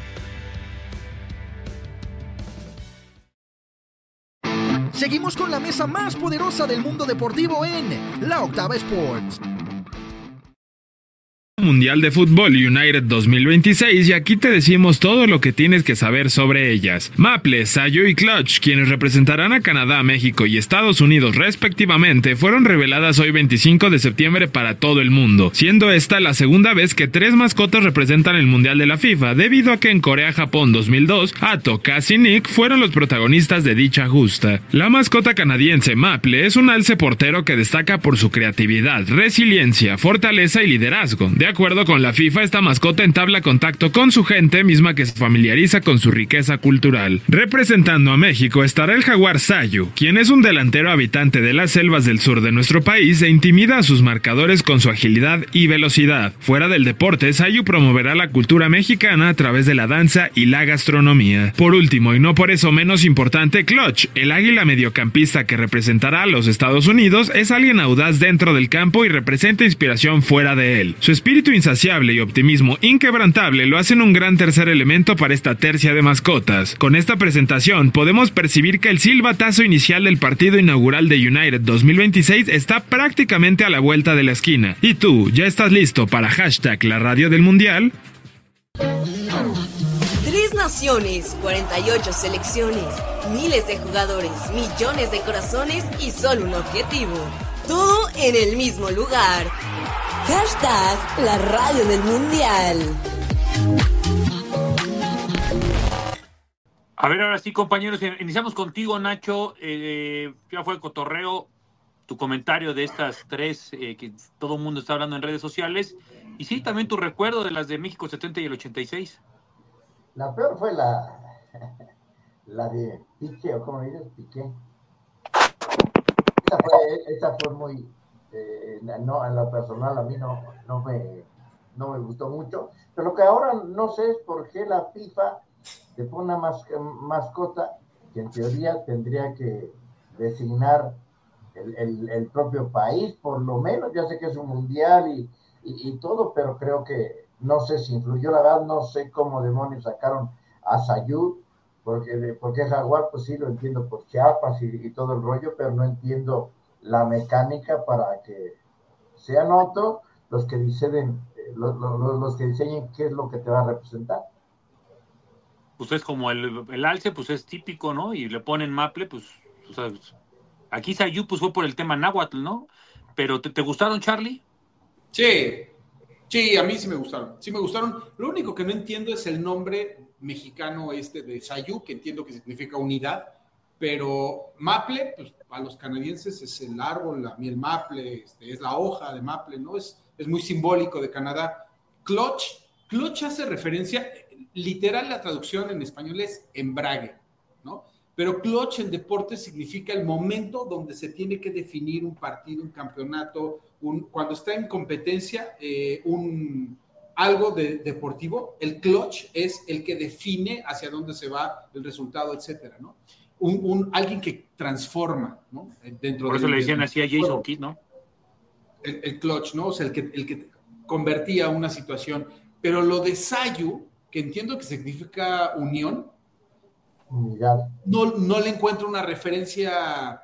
Seguimos con la mesa más poderosa del mundo deportivo en La Octava Sports. Mundial de Fútbol United 2026 y aquí te decimos todo lo que tienes que saber sobre ellas. Maple, Sayo y Clutch, quienes representarán a Canadá, México y Estados Unidos respectivamente, fueron reveladas hoy 25 de septiembre para todo el mundo, siendo esta la segunda vez que 3 mascotas representan el Mundial de la FIFA, debido a que en Corea-Japón 2002, Ato, Cass y Nick fueron los protagonistas de dicha justa. La mascota canadiense Maple es un alce portero que destaca por su creatividad, resiliencia, fortaleza y liderazgo. De acuerdo con la FIFA, esta mascota entabla contacto con su gente, misma que se familiariza con su riqueza cultural. Representando a México estará el jaguar Sayu, quien es un delantero habitante de las selvas del sur de nuestro país e intimida a sus marcadores con su agilidad y velocidad. Fuera del deporte, Sayu promoverá la cultura mexicana a través de la danza y la gastronomía. Por último, y no por eso menos importante, Clutch, el águila mediocampista que representará a los Estados Unidos, es alguien audaz dentro del campo y representa inspiración fuera de él. Su espíritu insaciable y optimismo inquebrantable lo hacen un gran tercer elemento para esta tercia de mascotas. Con esta presentación podemos percibir que el silbatazo inicial del partido inaugural de United 2026 está prácticamente a la vuelta de la esquina. ¿Y tú, ya estás listo para #la radio del mundial? 3 naciones, 48 selecciones, miles de jugadores, millones de corazones y solo un objetivo. Todo en el mismo lugar. #la radio del mundial. A ver, ahora sí, compañeros, iniciamos contigo, Nacho. Ya fue el cotorreo, tu comentario de estas 3 que todo el mundo está hablando en redes sociales. Y sí, también tu recuerdo de las de México 70 y el 86. La peor fue la de Piqué, o como dices, Piqué. Esa fue muy... no, en lo personal a mí no me gustó mucho, pero lo que ahora no sé es por qué la FIFA le pone una mascota que en teoría tendría que designar el propio país, por lo menos. Ya sé que es un mundial y todo, pero creo que no sé si influyó. La verdad no sé cómo demonios sacaron a Sayud, porque Jaguar pues sí lo entiendo por Chiapas y todo el rollo, pero no entiendo la mecánica para que sean otros los que diseñen qué es lo que te va a representar. Pues es como el alce, pues es típico, ¿no? Y le ponen Maple, pues, o sea, aquí Sayu pues fue por el tema náhuatl, ¿no? Pero ¿te gustaron, Charlie? Sí, Sí, a mí sí me gustaron. Lo único que no entiendo es el nombre mexicano de Sayu, que entiendo que significa unidad, pero maple, pues a los canadienses es el árbol, la miel maple, es la hoja de maple, ¿no? Es muy simbólico de Canadá. Clutch hace referencia, literal la traducción en español es embrague, ¿no? Pero clutch en deporte significa el momento donde se tiene que definir un partido, un campeonato, cuando está en competencia, algo deportivo. El clutch es el que define hacia dónde se va el resultado, etcétera, ¿no? Alguien que transforma, ¿no? Por eso le decían así a Jason Kidd, ¿no? El clutch, ¿no? O sea, el que convertía una situación. Pero lo de Sayu, que entiendo que significa unión, no le encuentro una referencia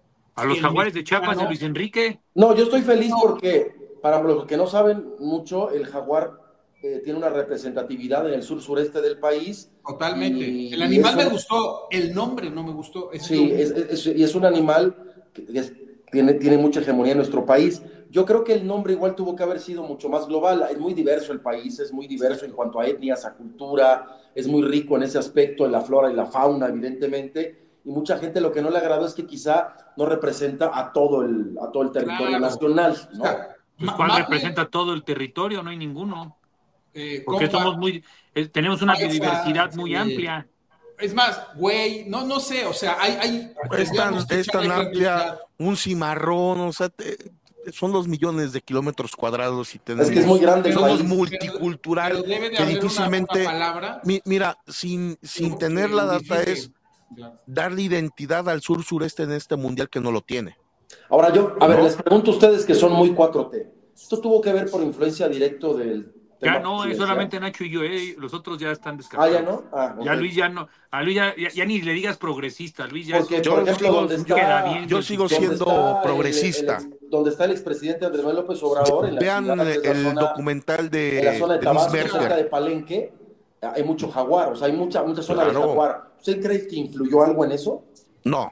a los Jaguares de Chiapas de Luis Enrique. No, yo estoy feliz porque, para los que no saben mucho, el Jaguar tiene una representatividad en el sur-sureste del país. Totalmente. El animal me gustó, el nombre no me gustó. Sí, y es un animal que tiene mucha hegemonía en nuestro país. Yo creo que el nombre igual tuvo que haber sido mucho más global. Es muy diverso el país, es muy diverso en cuanto a etnias, a cultura, es muy rico en ese aspecto, en la flora y la fauna, evidentemente, y mucha gente lo que no le agradó es que quizá no representa a todo el territorio nacional, ¿no? Pues, ¿cuál representa todo el territorio? No hay ninguno. Porque somos tenemos una biodiversidad muy amplia. Es más, güey, no sé, o sea, es tan amplia, un cimarrón, o sea, son 2 millones de kilómetros cuadrados y tenemos, es que es muy grande, somos multicultural, que difícilmente, una palabra. Mira, sin tener la data es darle identidad al sur-sureste en este mundial que no lo tiene. Ahora les pregunto a ustedes que son muy 4T, ¿esto tuvo que ver por influencia directo del Ya no, es solamente Nacho y yo, los otros ya están descartados. ¿Ya no? Okay. Ya Luis ya no, a Luis ya ni le digas progresista, Luis ya porque, por ejemplo, yo sigo siendo progresista. Donde está el expresidente Andrés Manuel López Obrador, vean el documental de en la zona de Tabasco, cerca de Palenque, hay mucho jaguar, o sea, hay mucha zona de jaguar. ¿Usted cree que influyó algo en eso? No.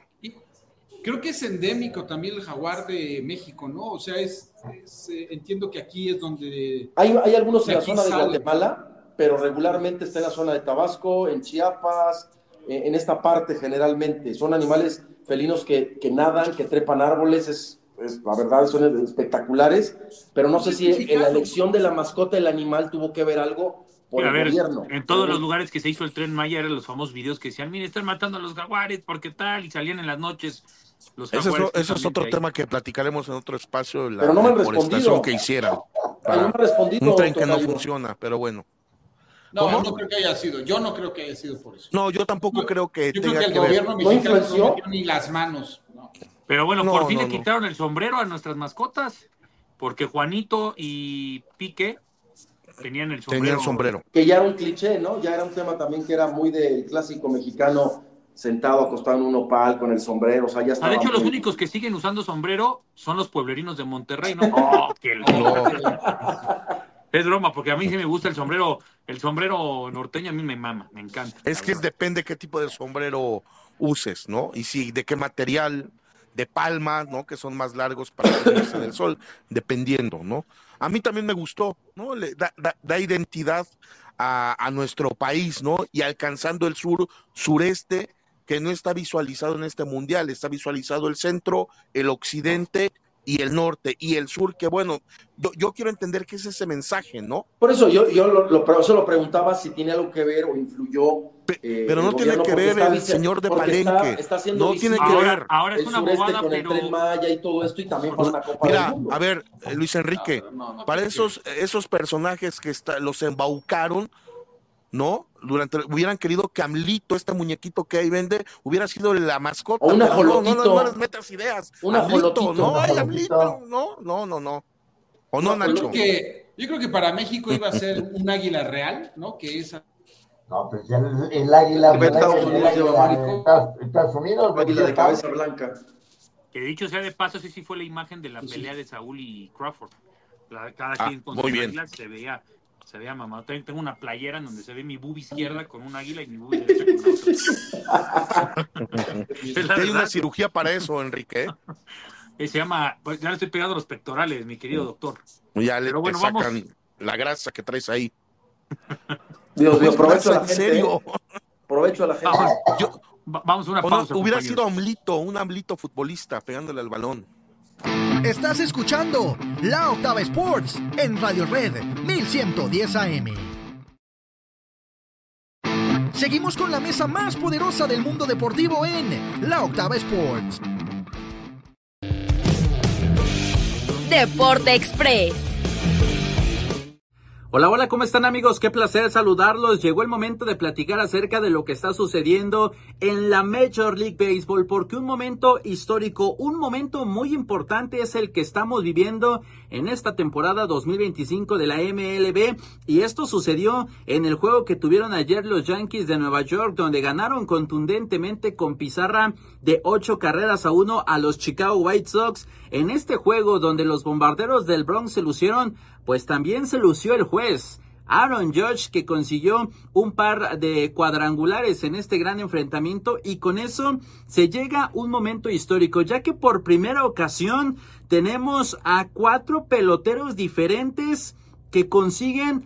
Creo que es endémico también el jaguar de México, ¿no? O sea, entiendo que aquí es donde... Hay algunos en la zona de Guatemala, pero regularmente está en la zona de Tabasco, en Chiapas, en esta parte generalmente. Son animales felinos que nadan, que trepan árboles, la verdad son espectaculares, pero no sé si en la elección de la mascota el animal tuvo que ver algo por el gobierno. En todos los lugares que se hizo el Tren Maya eran los famosos videos que decían, mire, están matando a los jaguares, porque tal, y salían en las noches... Eso es otro tema que platicaremos en otro espacio, la pero no me han deforestación que hicieran. No me respondido, un tren que no funciona, pero bueno. No creo que haya sido. Yo no creo que haya sido por eso. No, yo tampoco creo que tenga que el gobierno mexicano no metió ni las manos. No. Pero bueno, por fin le quitaron el sombrero a nuestras mascotas, porque Juanito y Pique tenían el sombrero. Que ya era un cliché, ¿no? Ya era un tema también que era muy del clásico mexicano, sentado, acostado en un nopal con el sombrero, o sea, ya estaba. De hecho, los únicos que siguen usando sombrero son los pueblerinos de Monterrey, ¿no? ¡Oh, qué loco! Es broma, porque a mí sí me gusta el sombrero norteño, a mí me mama, me encanta. Es que depende qué tipo de sombrero uses, ¿no? Y si de qué material, de palma, ¿no? Que son más largos para ponerse en el sol, dependiendo, ¿no? A mí también me gustó, ¿no? Le da identidad a nuestro país, ¿no? Y alcanzando el sureste, que no está visualizado en este mundial, está visualizado el centro, el occidente y el norte, y el sur, que bueno, yo quiero entender qué es ese mensaje, ¿no? Por eso yo lo preguntaba si tiene algo que ver o influyó. Pero no tiene que ver el señor de Palenque, no tiene que ver. Ahora es una bobada, con el Tren Maya y todo esto, y también con una Copa del Mundo. A ver, Luis Enrique, para esos personajes que los embaucaron, ¿no? Hubieran querido que Amlito, este muñequito que ahí vende, hubiera sido la mascota. O un ajolotito. No les metas ideas. Un ajolotito. No, hay Amlito. No. ¿O no, Nacho? Yo creo que para México iba a ser un águila real, ¿no? Que esa... No, pues ya el águila de Estados Unidos. Águila de cabeza blanca. Que dicho sea de paso, sí fue la imagen de la pelea de Saúl y Crawford. Cada quien con sus águilas se veía mamado. Tengo una playera en donde se ve mi boob izquierda con un águila y mi boob derecha con otra. Hay una cirugía para eso, Enrique. Se llama, pues ya le estoy pegando los pectorales, mi querido doctor. Ya le sacan la grasa que traes ahí. Dios mío, provecho a la ¿En gente. serio? Provecho a la gente. Vamos a una pausa. Hubiera sido un Amlito futbolista pegándole al balón. Estás escuchando La Octava Sports en Radio Red 1110 AM. Seguimos con la mesa más poderosa del mundo deportivo en La Octava Sports. Deporte Express. Hola, hola, ¿cómo están amigos? Qué placer saludarlos. Llegó el momento de platicar acerca de lo que está sucediendo en la Major League Baseball, porque un momento histórico, un momento muy importante es el que estamos viviendo en esta temporada 2025 de la MLB, y esto sucedió en el juego que tuvieron ayer los Yankees de Nueva York, donde ganaron contundentemente con pizarra de 8-1 a los Chicago White Sox. En este juego donde los Bombarderos del Bronx se lucieron, pues también se lució el juez Aaron Judge, que consiguió un par de cuadrangulares en este gran enfrentamiento, y con eso se llega un momento histórico, ya que por primera ocasión tenemos a 4 peloteros diferentes que consiguen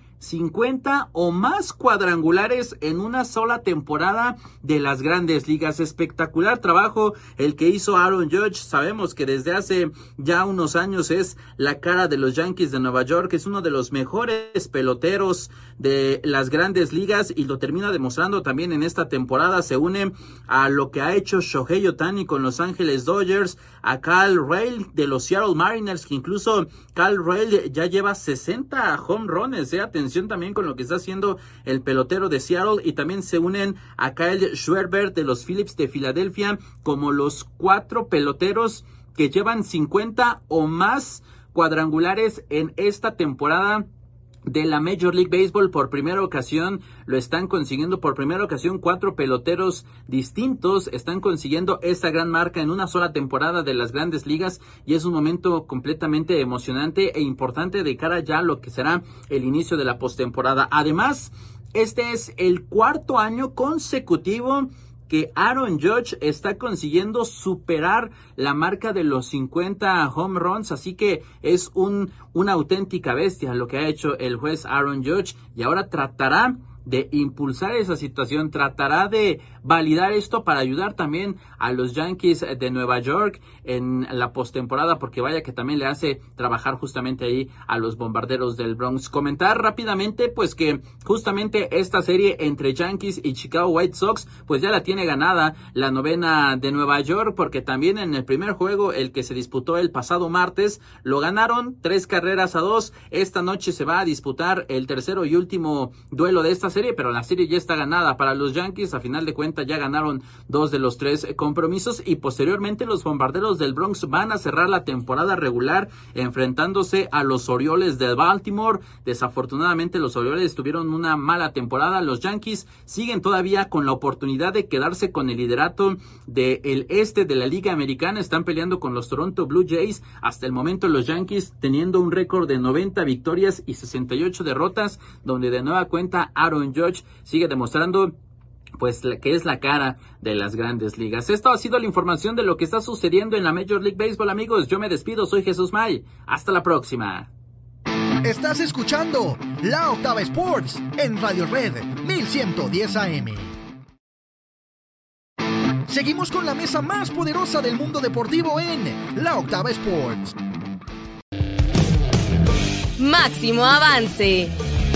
50 o más cuadrangulares en una sola temporada de las Grandes Ligas. Espectacular trabajo el que hizo Aaron Judge. Sabemos que desde hace ya unos años es la cara de los Yankees de Nueva York, es uno de los mejores peloteros de las Grandes Ligas, y lo termina demostrando también en esta temporada. Se une a lo que ha hecho Shohei Ohtani con Los Ángeles Dodgers, a Cal Raleigh de los Seattle Mariners, que incluso Cal Raleigh ya lleva 60 home runs, atención también con lo que está haciendo el pelotero de Seattle, y también se unen a Kyle Schwarber de los Phillies de Filadelfia como los 4 peloteros que llevan 50 o más cuadrangulares en esta temporada de la Major League Baseball. Por primera ocasión lo están consiguiendo, por primera ocasión 4 peloteros distintos están consiguiendo esta gran marca en una sola temporada de las Grandes Ligas, y es un momento completamente emocionante e importante de cara ya a lo que será el inicio de la postemporada. Además, este es el 4º año consecutivo que Aaron Judge está consiguiendo superar la marca de los 50 home runs, así que es una auténtica bestia lo que ha hecho el juez Aaron Judge, y ahora tratará de impulsar esa situación, tratará de validar esto para ayudar también a los Yankees de Nueva York en la postemporada, porque vaya que también le hace trabajar justamente ahí a los Bombarderos del Bronx. Comentar rápidamente pues que justamente esta serie entre Yankees y Chicago White Sox pues ya la tiene ganada la novena de Nueva York, porque también en el primer juego, el que se disputó el pasado martes, lo ganaron 3-2. Esta noche se va a disputar el tercero y último duelo de esta serie, pero la serie ya está ganada para los Yankees. A final de cuentas ya ganaron 2 de los 3 compromisos, y posteriormente los Bombarderos del Bronx van a cerrar la temporada regular enfrentándose a los Orioles de Baltimore. Desafortunadamente los Orioles tuvieron una mala temporada. Los Yankees siguen todavía con la oportunidad de quedarse con el liderato del este de la Liga Americana. Están peleando con los Toronto Blue Jays. Hasta el momento los Yankees teniendo un récord de 90 victorias y 68 derrotas, donde de nueva cuenta Aaron Judge sigue demostrando pues que es la cara de las Grandes Ligas. Esto ha sido la información de lo que está sucediendo en la Major League Baseball, amigos. Yo me despido, soy Jesús May. Hasta la próxima. Estás escuchando La Octava Sports en Radio Red 1110 AM. Seguimos con la mesa más poderosa del mundo deportivo en La Octava Sports. Máximo avance.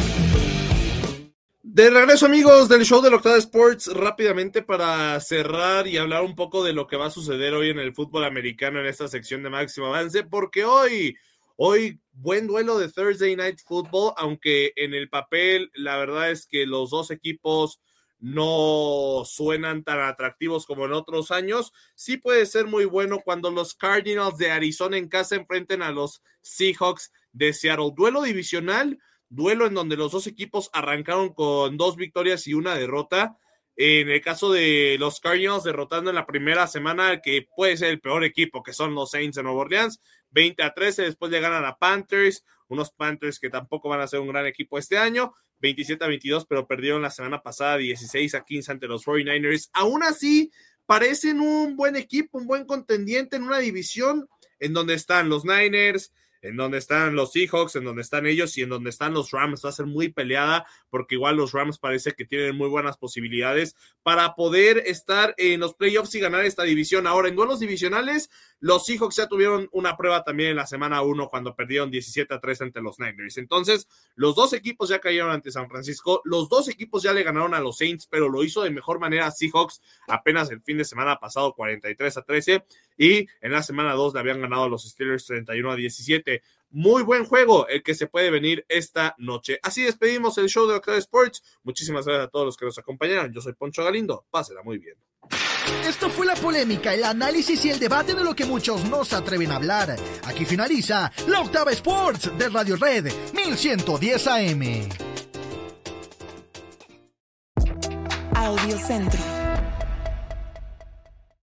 De regreso, amigos, del show de la Octava Sports, rápidamente para cerrar y hablar un poco de lo que va a suceder hoy en el fútbol americano en esta sección de Máximo Avance, porque hoy buen duelo de Thursday Night Football, aunque en el papel la verdad es que los dos equipos no suenan tan atractivos como en otros años. Sí puede ser muy bueno cuando los Cardinals de Arizona en casa enfrenten a los Seahawks de Seattle. Duelo divisional, duelo en donde los dos equipos arrancaron con 2 victorias y 1 derrota. En el caso de los Cardinals derrotando en la primera semana, que puede ser el peor equipo, que son los Saints de Nueva Orleans, 20-13, después le ganan a Panthers, unos Panthers que tampoco van a ser un gran equipo este año, 27-22, pero perdieron la semana pasada 16-15 ante los 49ers. Aún así, parecen un buen equipo, un buen contendiente en una división en donde están los Niners, en donde están los Seahawks, en donde están ellos y en donde están los Rams. Va a ser muy peleada porque igual los Rams parece que tienen muy buenas posibilidades para poder estar en los playoffs y ganar esta división. Ahora, en duelos divisionales, los Seahawks ya tuvieron una prueba también en la semana 1 cuando perdieron 17-3 ante los Niners. Entonces, los dos equipos ya cayeron ante San Francisco, los dos equipos ya le ganaron a los Saints, pero lo hizo de mejor manera Seahawks apenas el fin de semana pasado, 43-13, y en la semana 2 le habían ganado a los Steelers 31-17. Muy buen juego el que se puede venir esta noche. Así despedimos el show de Octava Sports. Muchísimas gracias a todos los que nos acompañaron. Yo soy Poncho Galindo. Pásela muy bien. Esto fue la polémica, el análisis y el debate de lo que muchos no se atreven a hablar. Aquí finaliza la Octava Sports de Radio Red 1110 AM. Audio Centro.